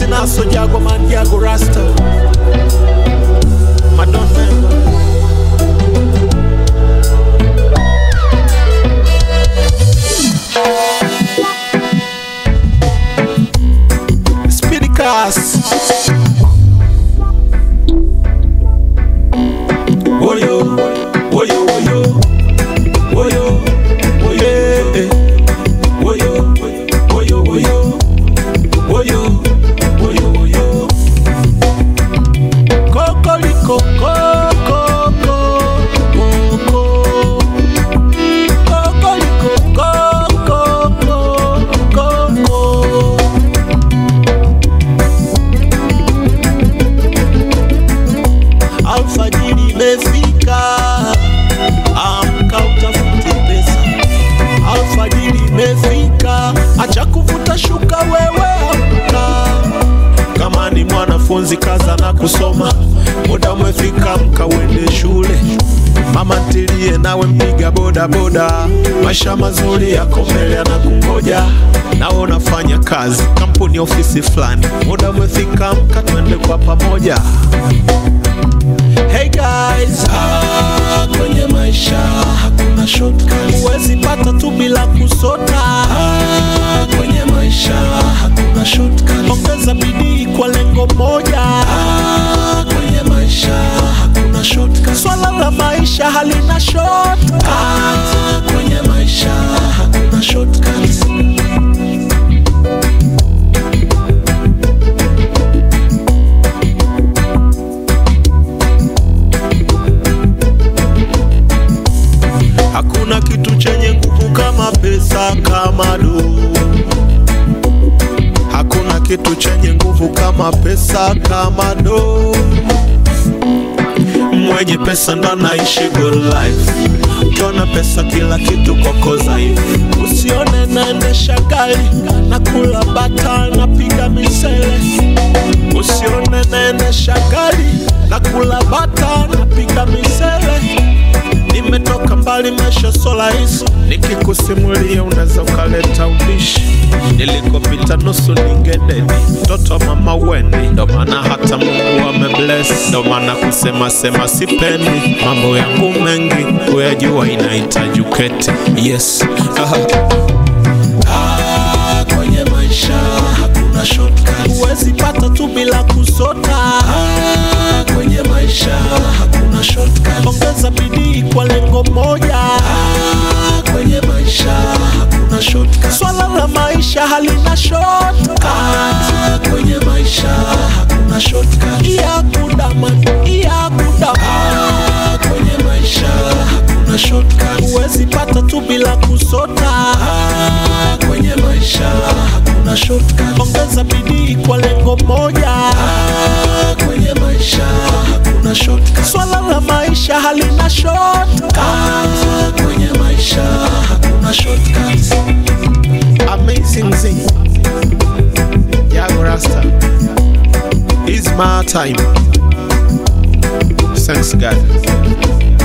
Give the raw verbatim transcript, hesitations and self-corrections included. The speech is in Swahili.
Tinaso Jago Man Jago Rasta Madon member Speedy Cast Woyo Woyo Woyo Woyo Woyo Woyo Woyo Woyo Woyo Woyo Woyo Kokoliko Koko Koko Kokoliko Koko Koko Alfajiri imefika, amka utafute pesa. Alfajiri imefika, acha kuvuta shuka wewe amka. Kama ni mwanafunzi kaza na kusoma, muda umefika mka uende shule. Mama ntilie nawe mpiga boda boda, maisha mazuri yako mbele yanakungoja. Nawe unafanya kazi kampuni ofisi fulani, muda umefika mka twende kwa pamoja. Hey guys, ah, kwenye maisha hakuna shortcuts. Huwezi pata tu bila kusota. Ah, kwenye maisha hakuna shortcuts. Ongeza bidii kwa lengo moja. Ah, kwenye maisha hakuna shortcuts. Swala la maisha halina shortcuts. Ah, kwenye maisha hakuna shortcuts. Hakuna kitu chenye nguvu kama pesa kama do. Hakuna kitu chenye nguvu kama pesa kama do. Mwenye pesa ndo anaishi good life. Ukiona pesa kila kitu kwako dhaifu. Usione naendesha gari na kula bata na piga misele. Usione naendesha gari na kula bata na piga misele. Nimetoka mbali maisha sola hisu, nikikusimulia unaweza ukaleta ubishi. Nilikopita nusu ningedeni, mtoto mama weni. Ndo maana hata Mungu amebless, ndo maana kusema sema sipendi. Mambo yangu mengi kuyajua inahitaji uketi. Yes. Ah, kwenye maisha hakuna shortcuts. Huwezi pata tu bila kusota. Ah, kwenye maisha hakuna shortcuts. Ongeza bidii kwa lengo moja. Ah, kwenye maisha hakuna shortcuts. Swala la maisha halina shortcuts. Ah, kwenye maisha hakuna shortcuts. Iya kudama, iya kudama. Ah, kwenye maisha hakuna shortcuts. Huwezi pata tu bila kusota. Ah, kwenye maisha hakuna shortcuts. Ongeza bidii kwa lengo moja. Ah, kwenye maisha hakuna shortcuts. Swala la maisha halina shortcuts. Ah, kwenye maisha hakuna shortcuts. Amazing thing. Jago Rasta. It's my time. Thanks God.